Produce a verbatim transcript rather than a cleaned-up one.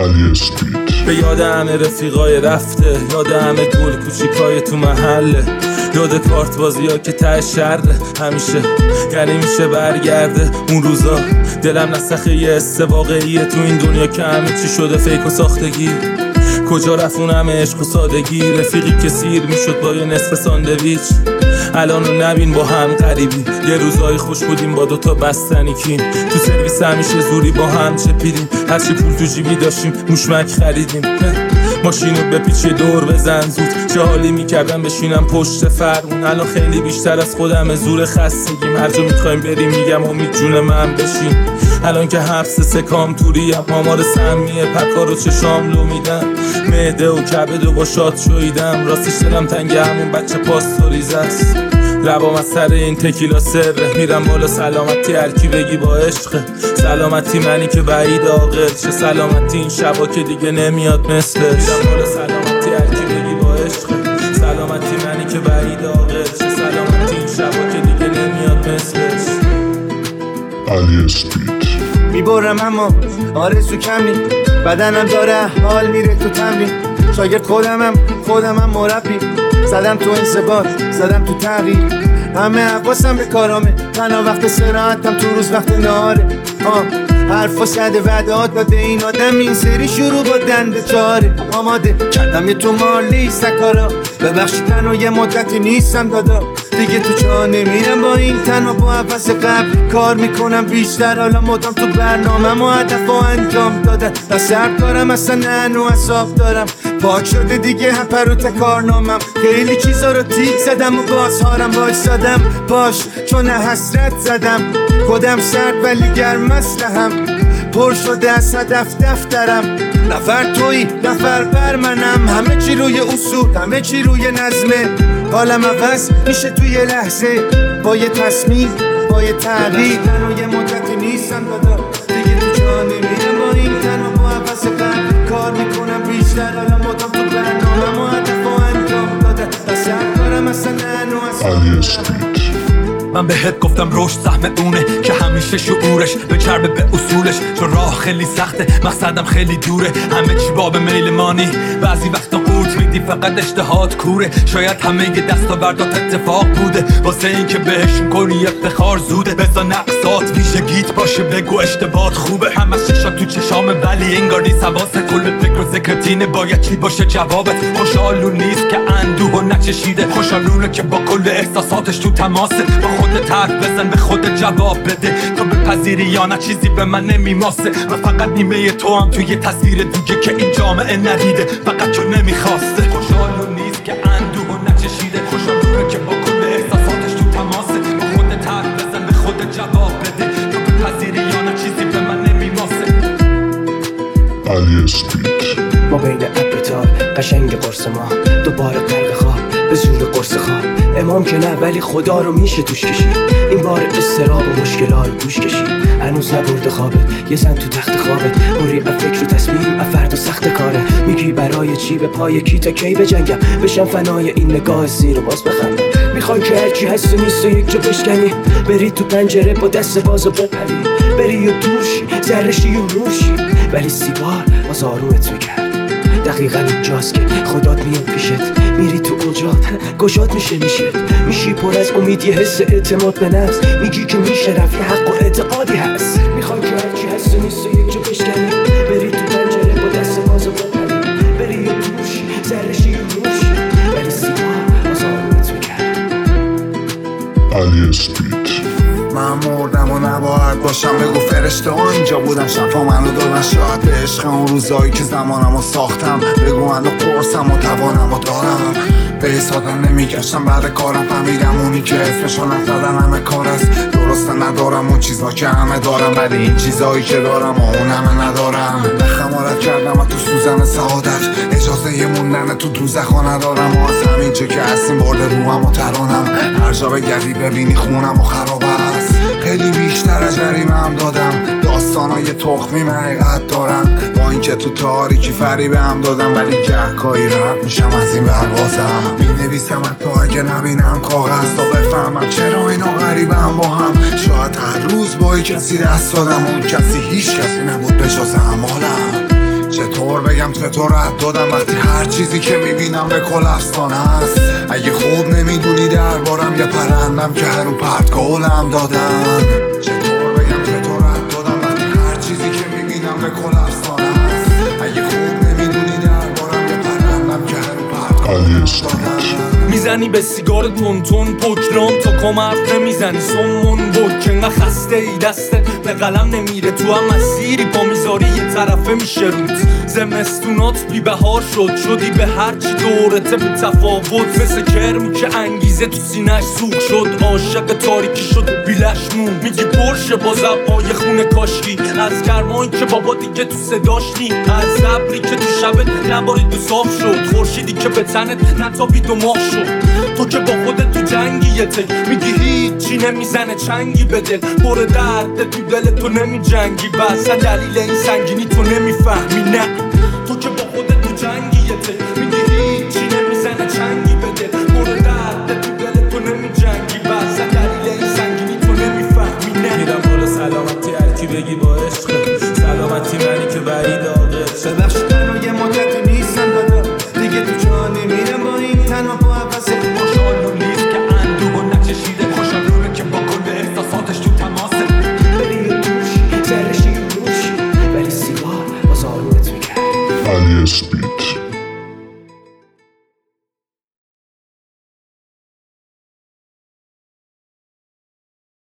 علی اسپید. به یاد همه رفیقای رفته، یاد همه گل کوچیکای تو محله، یاد کارت بازی ها که ته شرده همیشه، یعنی میشه برگرده اون روزا. دلم نسخه یه حس واقعیه تو این دنیا که همه چی شده فیک و ساختگی. کجا رفت اون همه عشق و سادگی، رفیقی که سیر میشد با یه نصف ساندویچ. الانو نبین با هم غریبی، یه روزایی خوش بودیم با دوتا بستنی کین. تو سرویس همیشه زوری با هم چپیدیم، هرچی پول تو جیبی داشتیم موشمک خریدیم. ماشینو به پیچ دور بزن زود، چه حالی میکردم بشینم پشت فرمون. الان خیلی بیشتر از خودم زور خستگیم، هر جا میخوایم بریم میگم امید جون من بشین. الان که حبس سکام توریم، آمار سمیه پکار و چشام لو میدم، معده و کبد و با شاد شویدم. راستش دلم تنگ همون بچه پاستوریزه است، لبام از سر این تکیلا سره. میرم بالا سلامتی هرکی بگی با عشقه، سلامتی منی که بعید عاقل چه سلامتی این شبا که دیگه نمیاد مثلش. میرم بالا سلامتی هرکی بگی با عشقه، سلامتی منی که بعید عاقل چه سلامتی این شبا که دیگه نمیاد مثلش. علی اسپید. میبرم اما آرزو کمی، بدنم داره حال میره تو تمرین. شاگرد خودمم خودمم مربی، زدم تو انضباط زدم تو تغییر. همه حواسم به کارامه، تنها وقت سراحتم تو روز وقت نهاره. آه حرفا صد وعدات داده این آدم، این سری شروع با دنده چاره. آماده کردم یه تو مالی سکارا، ببخشی تنها یه مدتی نیستم دادا. دیگه تو جا نمیرم با این تنها، با عوض قبل کار میکنم بیشتر. حالا مدام تو برنامه ما هدف ها انجام دادن، و سرد دارم اصلا نهنو اصاب دارم. پاک شده دیگه هم پروت کارنامم، خیلی چیزا رو تیک زدم و بازهارم بایستادم باش، چون حسرت زدم خودم سرد ولی گرم اسلحه‌ام. پر شده از هدف دفترم، نفر تویی نفر بر منم. همه چی روی اصول همه چی روی نظمه، حالم عوض میشه توی یه لحظه با یه تصمیم با یه تغییر. تنها یه مدتی نیستم دادا، دیگه تو جا نمیرم با این تنها، با عوض قبل کار میکنم بیشتر. حالا مدام تو برنامه ما هدف ها انجام دادن، و سرد دارم اصلا نهنو علی اسپید. من بهت گفتم رشد سهم اونه که همیشه شعورش به چربه به اصولش، چون راه خیلی سخته مقصدم خیلی دوره. همه چی باب میل مانی، بعضی وقتا قورت میدی فقط اشتهات کوره. شاید همه دستاوردات اتفاق بوده، واسه این که بهشون کنی افتخار زوده. بزا نقصات ویژگیت باشه بگو اشتباهات خوبه. همه چشات تو چشام ولی انگار نیست حواست، کل فکر و ذکرتینه باید چی باشه جوابت. خوشحالون نیست که اندوه و نچشیده، خوشحالونه که با کل احساساتش تو تماسه. با خودت حرف بزن به خودت جواب بده، تو بپذیری یا نه چیزی به من نمیماسه. من فقط نیمه تو هم توی تصویر دیگه که این جامعه ندیده، فقط چون نمیخواسته. خوشحالون نیست که اندوه و نچشیده، خوشحالونه که با کل احساساتش تو تماسه. با خودت حرف بزن به خودت جواب بده، تو بپذیری یا نه چیزی به من نمیماسه. علی اسپید. ما بین ابرتار قشنگ قرص ما، دوباره قلب خواب به زور قرص خواب. امام که نه ولی خدا رو میشه توش کشید، این بار استراب و مشکلات دوش کشید. هنوز نبرده خوابت، یه زن تو تخت خوابت، بری فکر و تصمیم افرد و سخت کاره. میگی برای چی به پای کی تا کی بجنگم، بشم فنای این نگاه زیر و باز بخندم. میخوای که هرچی هست و نیست و یک جا بشکنی، بری تو پنجره با دست باز و بپری، بری و دورشی زرشی و نورشی، ولی سیگار باز آرومت میکرد. دقیقا اینجاست که خدات میاد پیشت، میری تو اوجات گشاد میشه میشه، میشی پر از امید یه حس اعتماد به نفس. میگی که میشه رفت یه حق و اعتقادی هست. میخوای که هرچی هست و نیست و یک جا بشکنی، بری تو پنجره با دست باز و بپری، بری یه دوشی زرشی و نوشی، ولی سیگار باز آرومت میکرد. علی اسپید. من مردم و نباید باشم، بگو فرشته ها اینجا بودن شفا منو دادن. شاید به عشق اون روزایی که زمانم رو ساختم، بگو من رو قرصم و توانم و دارم. به حسادم نمیگشتم بعد کارم، فهمیدم اونی که اسمشو نزدن همه کار است. درسته ندارم اون چیزا که همه دارم، ولی این چیزایی که دارم و اون همه ندارم. خمارت کردم و تو سوزن سعادت، اجازه یه موندن تو دوزخ ها ندارم. و از همین چه که هستیم برده روحم و ترانم، هر جا بگردی ببینی خونم و خراب است. خیلی بیشتر از جریمه هم دادم، داستانای تخمی حقیقت دارن. با اینکه تو تاریکی فریبه هم دادم، ولی گهگاهی رد میشم از این پروازم. مینویسم حتی اگه نبینم کاغذ، تا بفهمم چرا اینا غریبه هم با هم. شاید هر روز با کسی دست دادم، اون کسی هیچ کسی نبود به جز اعمالم. چطور بگم چطور رد دادم وقتی هر چیزی که میبینم به کل افسانه است. اگه خوب نمیدونی دربارم یه پرندم که هر اون پرت گلم دادن. چطور بگم چطور رد دادم وقتی هر چیزی که میبینم به کل افسانه است. اگه خوب نمیدونی دربارم یه پرندم که هر اون پرت گلم دادن. میزنی به سیگار تون پکرام تا کام حرف نمیزنی سمون بود که انقدر خسته ای دستت به قلم نمیره تو هم مسیری پا میذاری یه طرفه میشه روت. زمستونات بی بهار شد شدی به هرچی دورته به تفاوت مثل کرمی که انگیزه تو سینش سوخ شد. عاشق تاریکی شد بیلش مون میگی پرشه با زبای خونه کاشکی از گرمایی که بابا دیگه تو صداش نی از ابری که تو شبت نباری دو صاف شد خورشیدی که به تنت نتابید و ماه شد. تو که با خودت تو جنگی یه تک میگی هیچی نمیزنه چنگی به دل پر درد تو دل تو نمی جنگی و اصلا دلیل این سنگینی تو نمیفهمی. نه تو که با خودت تو جنگی یه تک میگی هیچی نمیزنه چنگی به دل پر درد تو دل تو نمی جنگی و اصلا دلیل این سنگینی تو نمیفهمی. نه میرم بالا سلامتی هرکی بگی با عشق